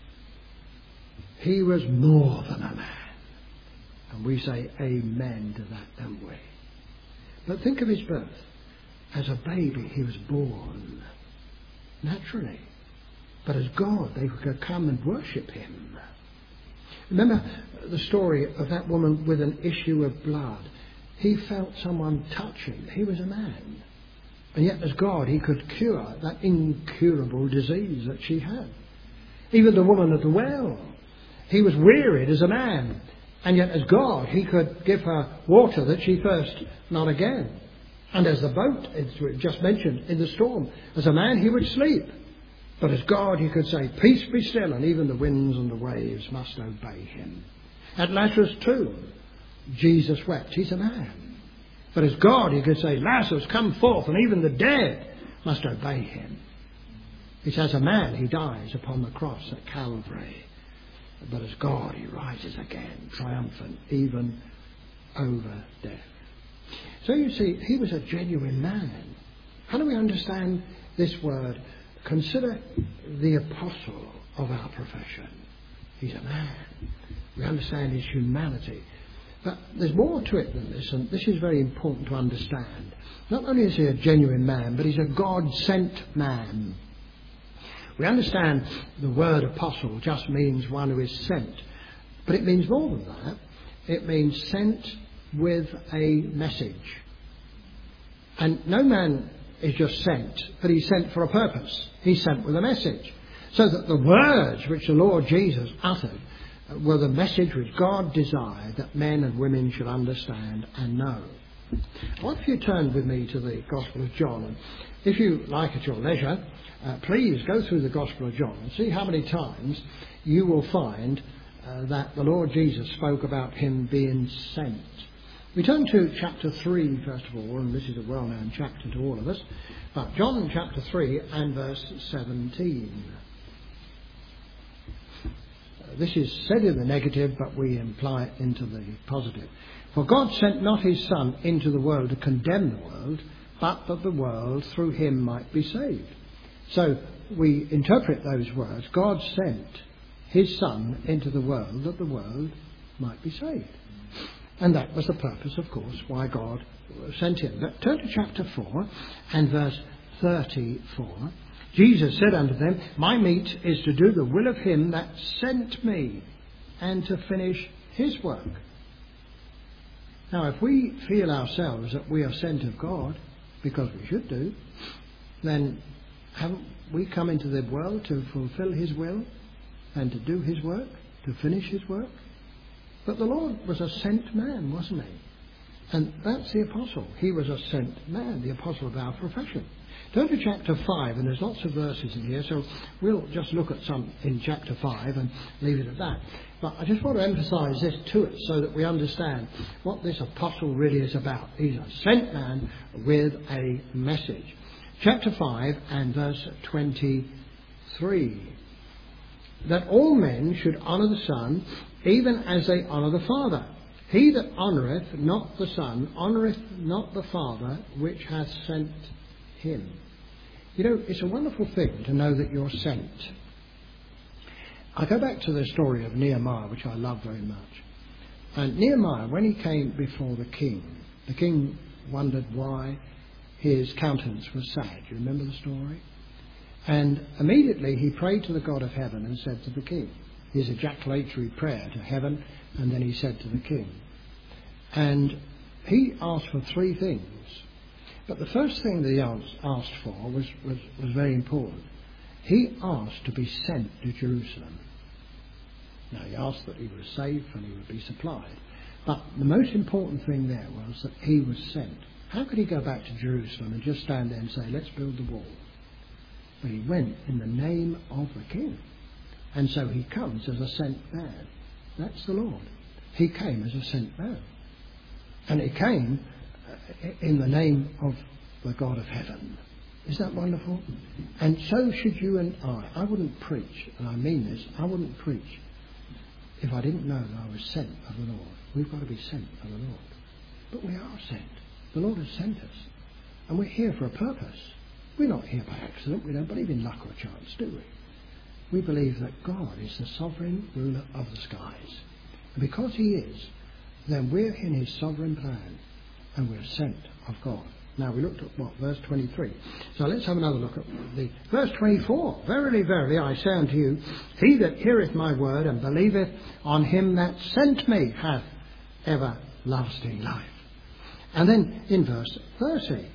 He was more than a man. And we say amen to that, don't we? But think of his birth. As a baby, he was born naturally. But as God, they could come and worship him. Remember the story of that woman with an issue of blood. He felt someone touch him. He was a man. And yet as God, he could cure that incurable disease that she had. Even the woman at the well. He was wearied as a man. And yet as God, he could give her water that she thirst not again. And as the boat, as we just mentioned, in the storm, as a man he would sleep. But as God he could say, peace be still, and even the winds and the waves must obey him. At Lazarus' tomb, Jesus wept. He's a man. But as God he could say, Lazarus, come forth, and even the dead must obey him. It's as a man he dies upon the cross at Calvary. But as God he rises again, triumphant, even over death. So you see, he was a genuine man. How do we understand this word? Consider the apostle of our profession. He's a man. We understand his humanity. But there's more to it than this, and this is very important to understand. Not only is he a genuine man, but he's a God-sent man. We understand the word apostle just means one who is sent. But it means more than that. It means sent with a message. And no man is just sent, but he's sent for a purpose. He's sent with a message. So that the words which the Lord Jesus uttered were the message which God desired that men and women should understand and know. I want if you turn with me to the Gospel of John. And if you like at your leisure, uh, please go through the Gospel of John and see how many times you will find uh, that the Lord Jesus spoke about him being sent. We turn to chapter three first of all, and this is a well-known chapter to all of us. But John chapter three and verse seventeen. Uh, this is said in the negative, but we imply it into the positive. For God sent not his Son into the world to condemn the world, but that the world through him might be saved. So we interpret those words. God sent his Son into the world that the world might be saved. And that was the purpose, of course, why God sent him. But turn to chapter four and verse thirty-four. Jesus said unto them, My meat is to do the will of him that sent me, and to finish his work. Now, if we feel ourselves that we are sent of God, because we should do, then haven't we come into the world to fulfill his will and to do his work, to finish his work? But the Lord was a sent man, wasn't he? And that's the apostle. He was a sent man, the apostle of our profession. Turn to chapter five, and there's lots of verses in here, so we'll just look at some in chapter five and leave it at that. But I just want to emphasise this to it so that we understand what this apostle really is about. He's a sent man with a message. Chapter five and verse twenty-three. That all men should honour the Son, even as they honour the Father. He that honoureth not the Son honoureth not the Father which hath sent him. You know, it's a wonderful thing to know that you're sent. I go back to the story of Nehemiah, which I love very much. And Nehemiah, when he came before the king, the king wondered why his countenance was sad. Do you remember the story? And immediately he prayed to the God of heaven and said to the king, his ejaculatory prayer to heaven, and then he said to the king. And he asked for three things. But the first thing that he asked for was, was, was very important. He asked to be sent to Jerusalem. Now, he asked that he was safe and he would be supplied. But the most important thing there was that he was sent. How could he go back to Jerusalem and just stand there and say, let's build the wall? But he went in the name of the king. And so he comes as a sent man. That's the Lord. He came as a sent man. And he came in the name of the God of heaven. Is that wonderful? And so should you and I. I wouldn't preach, and I mean this, I wouldn't preach if I didn't know that I was sent of the Lord. We've got to be sent of the Lord. But we are sent. The Lord has sent us. And we're here for a purpose. We're not here by accident. We don't believe in luck or chance, do we? We believe that God is the sovereign ruler of the skies. And because he is, then we're in his sovereign plan. And we're sent of God. Now we looked at what? Verse twenty-three. So let's have another look at the verse twenty-four. Verily, verily, I say unto you, he that heareth my word and believeth on him that sent me hath everlasting life. And then in verse thirty,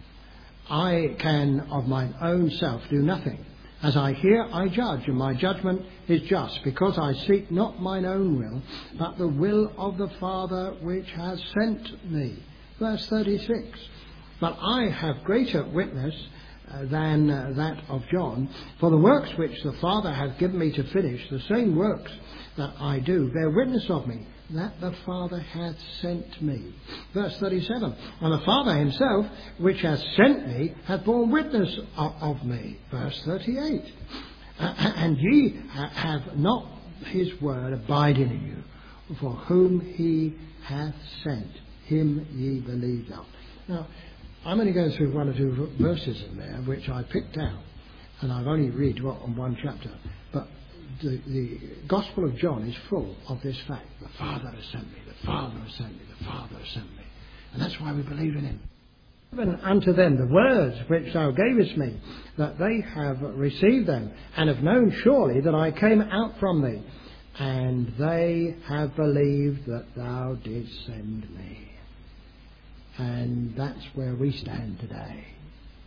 I can of mine own self do nothing. As I hear, I judge, and my judgment is just, because I seek not mine own will, but the will of the Father which has sent me. Verse thirty-six. But I have greater witness uh, than uh, that of John, for the works which the Father hath given me to finish, the same works that I do, bear witness of me, that the Father hath sent me. Verse thirty-seven. And the Father himself, which hath sent me, hath borne witness of, of me. Verse thirty-eight. Uh, and ye ha- have not his word abiding in you, for whom he hath sent, him ye believe not. Now, I'm only going through one or two verses in there which I picked out, and I've only read well, on one chapter. But the, the Gospel of John is full of this fact: the Father has sent me, the Father has sent me, the Father has sent me, and that's why we believe in him. Even unto them the words which thou gavest me, that they have received them, and have known surely that I came out from thee, and they have believed that thou didst send me. And that's where we stand today.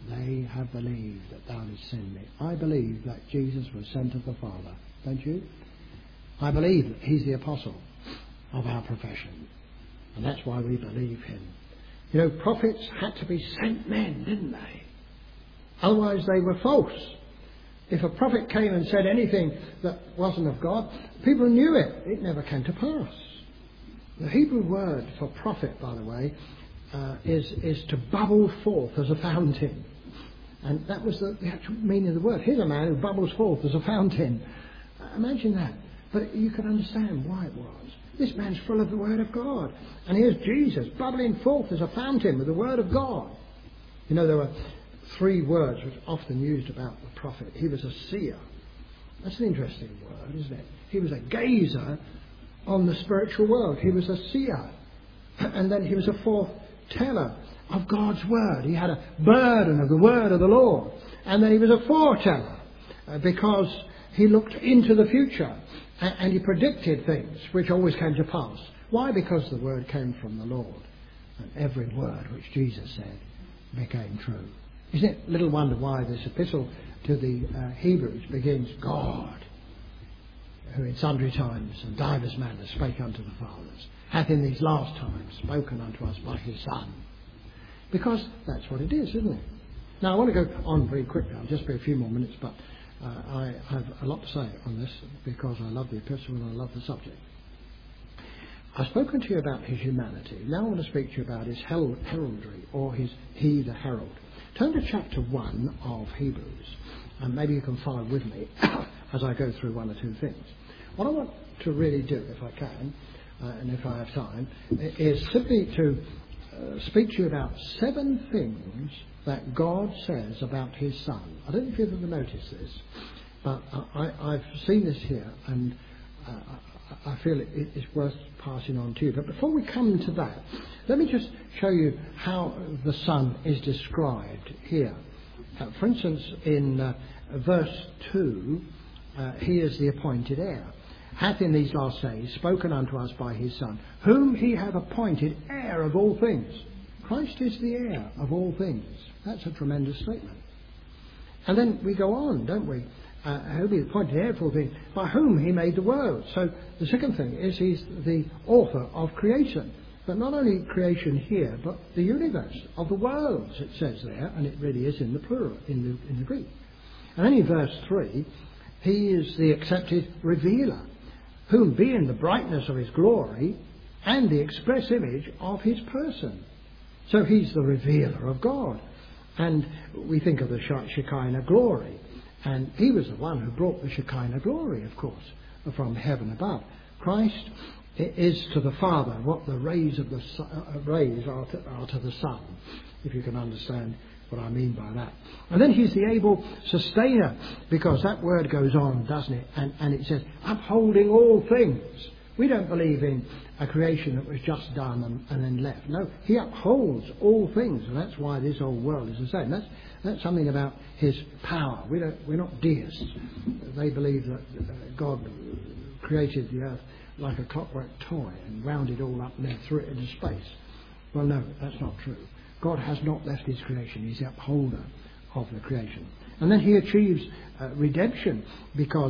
they have believed that thou didst send me. I believe that Jesus was sent of the Father. Don't you? I believe that he's the apostle of our profession. And that's why we believe him. You know, prophets had to be sent men, didn't they? Otherwise they were false. If a prophet came and said anything that wasn't of God, people knew it. It never came to pass. The Hebrew word for prophet, by the way, uh, is, is to bubble forth as a fountain. And that was the, the actual meaning of the word. Here's a man who bubbles forth as a fountain. Uh, imagine that. But you can understand why it was. This man's full of the Word of God. And here's Jesus bubbling forth as a fountain with the Word of God. You know, there were three words which are often used about the prophet. He was a seer. That's an interesting word, isn't it? He was a gazer on the spiritual world. He was a seer. And then he was a foreteller of God's Word. He had a burden of the Word of the Lord. And then he was a foreteller uh, because he looked into the future. And he predicted things which always came to pass. Why? Because the word came from the Lord. And every word which Jesus said became true. Isn't it little wonder why this epistle to the uh, Hebrews begins, God, who in sundry times and divers manners spake unto the fathers, hath in these last times spoken unto us by his Son. Because that's what it is, isn't it? Now I want to go on very quickly. I'll just be a few more minutes, but Uh, I have a lot to say on this because I love the epistle and I love the subject. I've spoken to you about his humanity. Now I want to speak to you about his heraldry, or his he the herald. Turn to chapter one of Hebrews, and maybe you can follow with me as I go through one or two things. What I want to really do, if I can, uh, and if I have time, is simply to uh, speak to you about seven things that God says about his Son. I don't know if you've ever noticed this, but I, I've seen this here, and uh, I feel it is worth passing on to you. But before we come to that, let me just show you how the Son is described here. Uh, for instance, in uh, verse two, uh, he is the appointed heir. Hath in these last days spoken unto us by his Son, whom he hath appointed heir of all things. Christ is the heir of all things. That's a tremendous statement. And then we go on, don't we? Uh, whom he appointed heir of all things, by whom he made the world. So the second thing is he's the author of creation. But not only creation here, but the universe, of the worlds, it says there, and it really is in the plural, in the, in the Greek. And then in verse three, he is the accepted revealer, whom being the brightness of his glory and the express image of his person. So he's the revealer of God. And we think of the Shekinah glory. And he was the one who brought the Shekinah glory, of course, from heaven above. Christ is to the Father what the rays of the uh, rays are to, are to the sun, if you can understand what I mean by that. And then he's the able sustainer, because that word goes on, doesn't it? And, and it says, upholding all things. We don't believe in a creation that was just done and, and then left. No, he upholds all things, and that's why this whole world is the same. That's that's something about his power. We don't, we're not deists. They believe that God created the earth like a clockwork toy and wound it all up and then threw it into space. Well, no, that's not true. God has not left his creation. He's the upholder of the creation. And then he achieves uh, redemption, because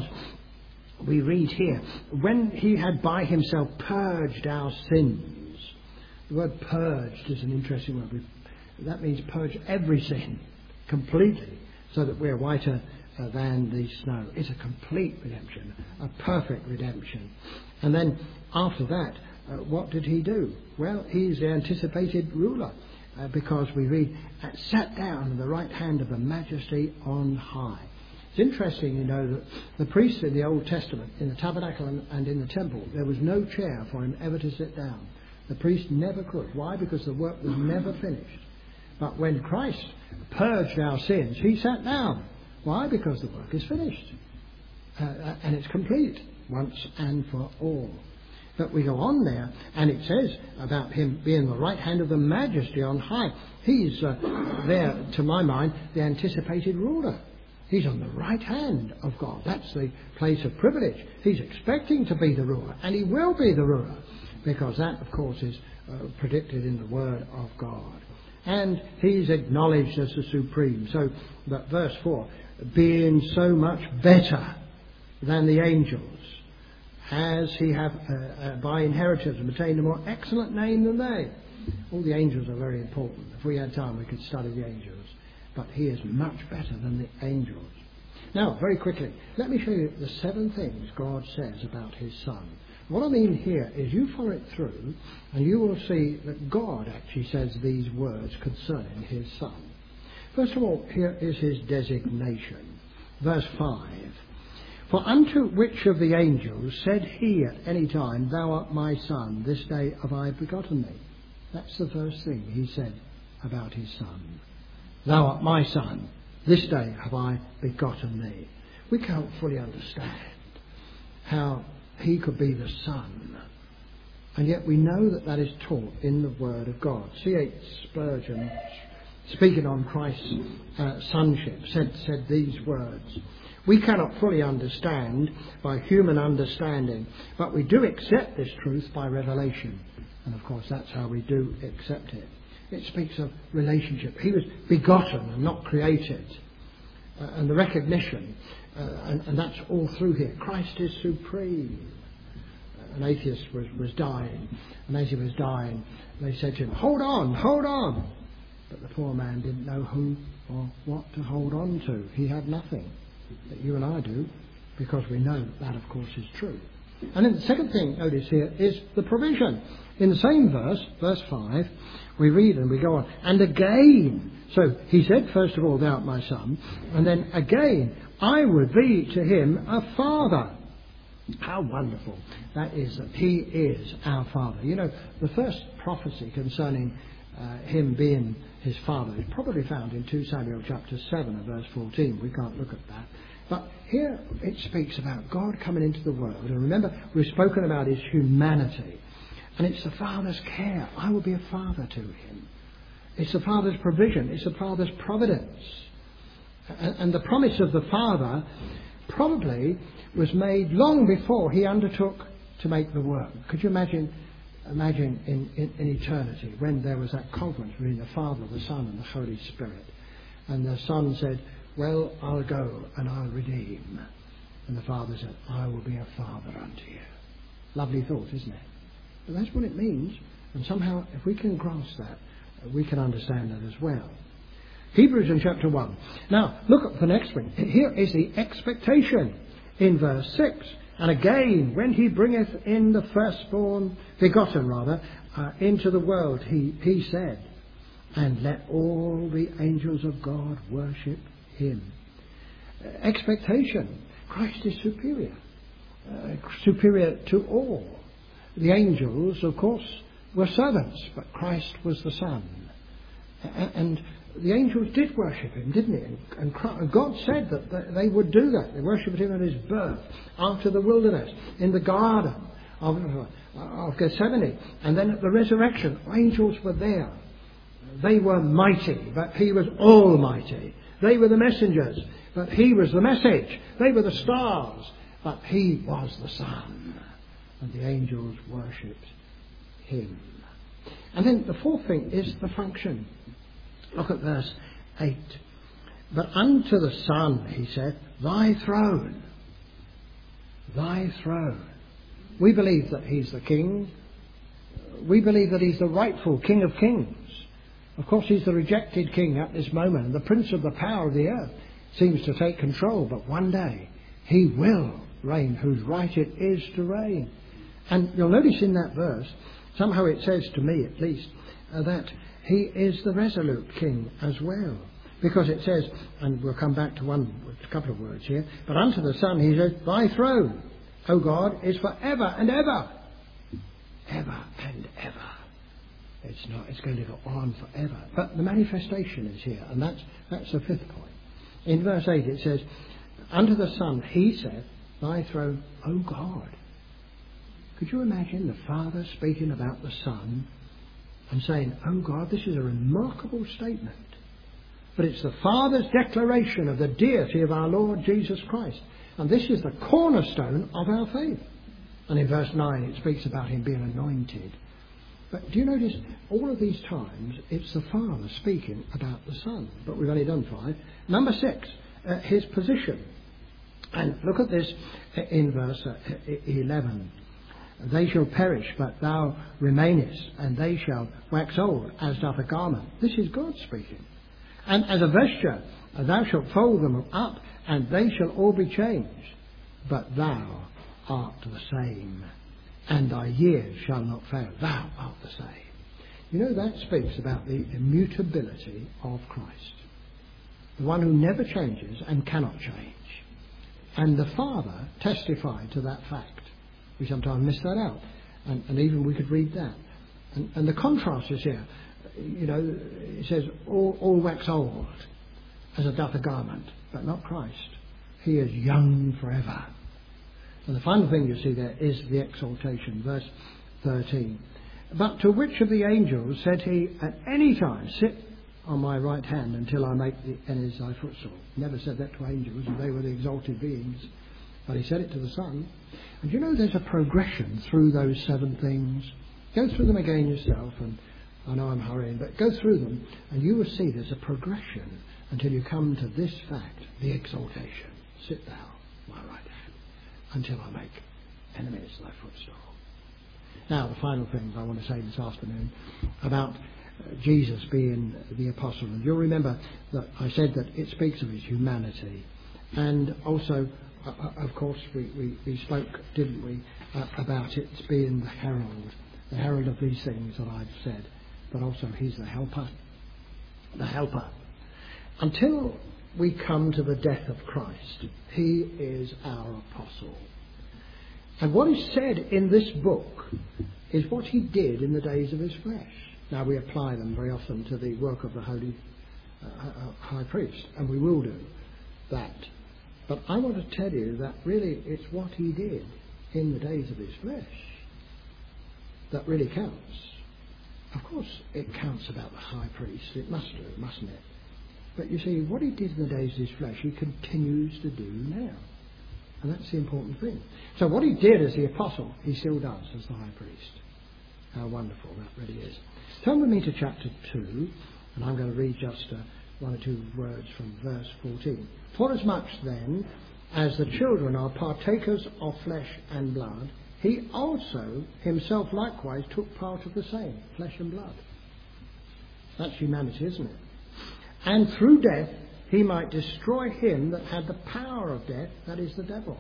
we read here, when he had by himself purged our sins. The word purged is an interesting word. That means purge every sin completely, so that we're whiter uh, than the snow. It's a complete redemption, a perfect redemption. And then after that, uh, what did he do? Well, he's the anticipated ruler, uh, because we read, uh, sat down at the right hand of the majesty on high. It's interesting, you know, that the priests in the Old Testament, in the tabernacle and, and in the temple, there was no chair for him ever to sit down. The priest never could. Why? Because the work was never finished. But when Christ purged our sins, he sat down. Why? Because the work is finished. Uh, and it's complete once and for all. But we go on there, and it says about him being the right hand of the majesty on high. He's uh, there, to my mind, the anticipated ruler. He's on the right hand of God. That's the place of privilege. He's expecting to be the ruler, and he will be the ruler, because that, of course, is uh, predicted in the Word of God. And he's acknowledged as the supreme. So that verse four, being so much better than the angels, as he have uh, uh, by inheritance obtained a more excellent name than they. All the angels are very important. If we had time, we could study the angels. But he is much better than the angels. Now, very quickly, let me show you the seven things God says about his Son. What I mean here is you follow it through and you will see that God actually says these words concerning his Son. First of all, here is his designation. Verse five. For unto which of the angels said he at any time, Thou art my Son, this day have I begotten thee? That's the first thing he said about his Son. Thou art my Son, this day have I begotten thee. We can't fully understand how he could be the Son. And yet we know that that is taught in the Word of God. C H Spurgeon, speaking on Christ's uh, sonship, said, said these words. We cannot fully understand by human understanding, but we do accept this truth by revelation. And of course that's how we do accept it. It speaks of relationship. He was begotten and not created. Uh, and the recognition, uh, and, and that's all through here. Christ is supreme. An atheist was, was dying, and as he was dying, they said to him, hold on, hold on. But the poor man didn't know who or what to hold on to. He had nothing that you and I do, because we know that, that of course is true. And then the second thing, notice here, is the provision. In the same verse, verse five, we read and we go on, and again, so he said, first of all, Thou art my Son, and then again, I would be to him a father. How wonderful that is, that he is our Father. You know, the first prophecy concerning uh, him being his Father is probably found in Second Samuel chapter seven and verse fourteen. We can't look at that. But here it speaks about God coming into the world. And remember, we've spoken about his humanity. And it's the Father's care. I will be a father to him. It's the Father's provision. It's the Father's providence. And, and the promise of the Father probably was made long before he undertook to make the work. Could you imagine imagine in, in, in eternity when there was that conference between the Father, the Son and the Holy Spirit, and the Son said, well, I'll go and I'll redeem. And the Father said, I will be a father unto you. Lovely thought, isn't it? But that's what it means, and somehow if we can grasp that, we can understand that as well. Hebrews in chapter one. Now, look at the next one. Here is the expectation in verse six. And again, when he bringeth in the firstborn, begotten rather, uh, into the world, he, he said, and let all the angels of God worship him. Uh, expectation. Christ is superior. Uh, superior to all. The angels, of course, were servants, but Christ was the Son. And the angels did worship him, didn't they? And God said that they would do that. They worshipped him at his birth, after the wilderness, in the garden of, of Gethsemane. And then at the resurrection, angels were there. They were mighty, but he was almighty. They were the messengers, but he was the message. They were the stars, but he was the sun. And the angels worshipped him. And then the fourth thing is the function. Look at verse eight. But unto the Son, he said, thy throne. Thy throne. We believe that he's the King. We believe that he's the rightful King of Kings. Of course, he's the rejected King at this moment, and the prince of the power of the earth seems to take control. But one day, he will reign, whose right it is to reign. And you'll notice in that verse, somehow it says to me at least, uh, that he is the resolute King as well. Because it says, and we'll come back to one, a couple of words here, but unto the Son he says, thy throne, O God, is for ever and ever. Ever and ever. It's not, it's going to go on forever. But the manifestation is here, and that's, that's the fifth point. In verse eight it says, unto the Son he said, thy throne, O God. Could you imagine the Father speaking about the Son and saying, oh God, this is a remarkable statement. But it's the Father's declaration of the deity of our Lord Jesus Christ. And this is the cornerstone of our faith. And in verse nine it speaks about him being anointed. But do you notice all of these times it's the Father speaking about the Son? But we've only done five. Number six, uh, his position. And look at this in verse uh, eleven. They shall perish, but thou remainest, and they shall wax old as doth a garment. This is God speaking. And as a vesture, thou shalt fold them up, and they shall all be changed. But thou art the same, and thy years shall not fail. Thou art the same. You know, that speaks about the immutability of Christ, the one who never changes and cannot change. And the Father testified to that fact. We sometimes miss that out, and, and even we could read that. And, and the contrast is here. You know, it says, all, all wax old as a doth a garment, but not Christ. He is young forever. And the final thing you see there is the exaltation, verse thirteen. But to which of the angels said he at any time, sit on my right hand until I make the enemies thy footstool? Never said that to angels, and they were the exalted beings. But he said it to the Son. And you know there's a progression through those seven things. Go through them again yourself, and I know I'm hurrying, but go through them and you will see there's a progression until you come to this fact, the exaltation. Sit thou my right hand until I make enemies thy footstool. Now the final things I want to say this afternoon about uh, Jesus being the apostle. And you'll remember that I said that it speaks of his humanity, and also Uh, of course, we, we, we spoke, didn't we, uh, about it being the herald, the herald of these things that I've said, but also he's the helper, the helper. Until we come to the death of Christ, he is our apostle. And what is said in this book is what he did in the days of his flesh. Now, we apply them very often to the work of the Holy uh, High Priest, and we will do that. But I want to tell you that really it's what he did in the days of his flesh that really counts. Of course, it counts about the high priest. It must do, mustn't it? But you see, what he did in the days of his flesh, he continues to do now. And that's the important thing. So what he did as the apostle, he still does as the high priest. How wonderful that really is. Turn with me to chapter two, and I'm going to read just uh, one or two words from verse fourteen. Forasmuch then as the children are partakers of flesh and blood, he also himself likewise took part of the same, flesh and blood. That's humanity, isn't it? And through death he might destroy him that had the power of death, that is the devil,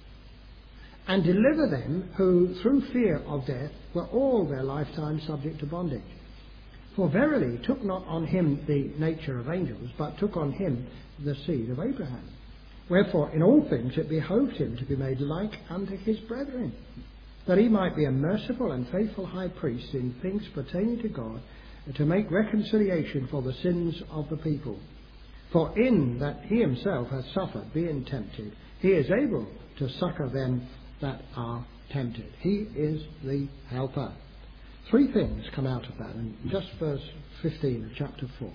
and deliver them who through fear of death were all their lifetime subject to bondage. For verily he took not on him the nature of angels, but took on him the seed of Abraham. Wherefore in all things it behoved him to be made like unto his brethren, that he might be a merciful and faithful high priest in things pertaining to God, to make reconciliation for the sins of the people. For in that he himself has suffered, being tempted, he is able to succour them that are tempted. He is the helper. Three things come out of that, and just verse fifteen of chapter four.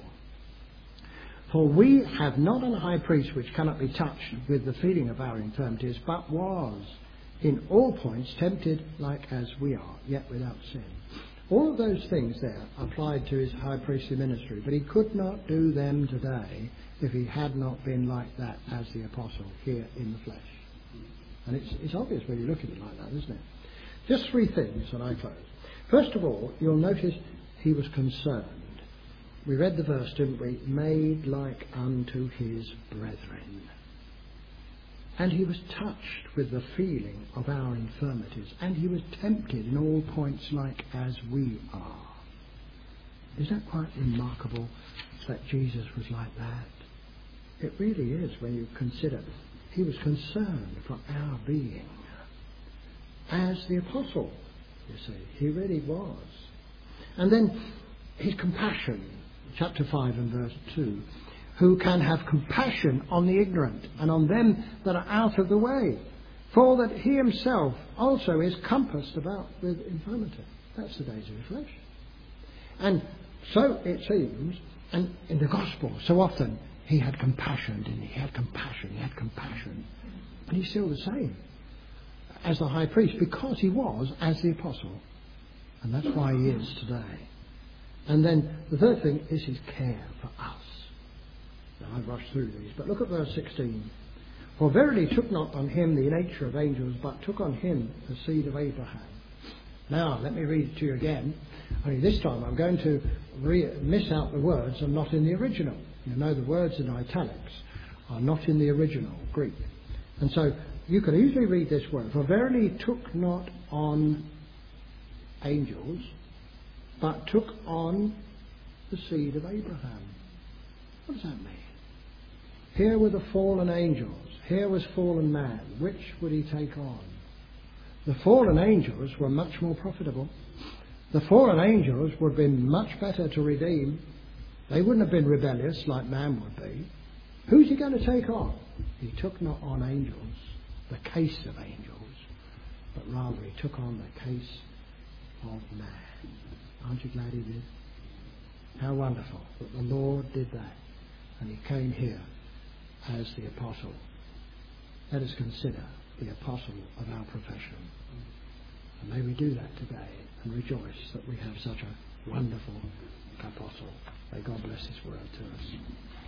For we have not an high priest which cannot be touched with the feeling of our infirmities, but was in all points tempted like as we are, yet without sin. All of those things there applied to his high priestly ministry, but he could not do them today if he had not been like that as the apostle here in the flesh. And it's, it's obvious when you look at it like that, isn't it? Just three things and I close. First of all, you'll notice he was concerned. We read the verse, didn't we? Made like unto his brethren. And he was touched with the feeling of our infirmities. And he was tempted in all points like as we are. Is that quite remarkable that Jesus was like that? It really is when you consider he was concerned for our being. As the apostle, you see, he really was. And then his compassion, chapter five and verse two. Who can have compassion on the ignorant and on them that are out of the way, for that he himself also is compassed about with infirmity. That's the days of the flesh. And so it seems, and in the gospel, so often he had compassion, didn't he? He had compassion, he had compassion. And he's still the same as the high priest, because he was as the apostle. And that's why he is today. And then the third thing is his care for us. Now I've rushed through these, but look at verse sixteen. For verily took not on him the nature of angels, but took on him the seed of Abraham. Now, let me read it to you again. Only this time I'm going to re- miss out the words and not in the original. You know, the words in italics are not in the original Greek. And so you can easily read this word. For verily took not on angels, but took on the seed of Abraham. What does that mean? Here were the fallen angels. Here was fallen man. Which would he take on? The fallen angels were much more profitable. The fallen angels would have been much better to redeem. They wouldn't have been rebellious like man would be. Who's he going to take on? He took not on angels, the case of angels, but rather he took on the case of man. Aren't you glad he did? How wonderful that the Lord did that. And he came here as the apostle. Let us consider the apostle of our profession. And may we do that today and rejoice that we have such a wonderful apostle. May God bless his word to us.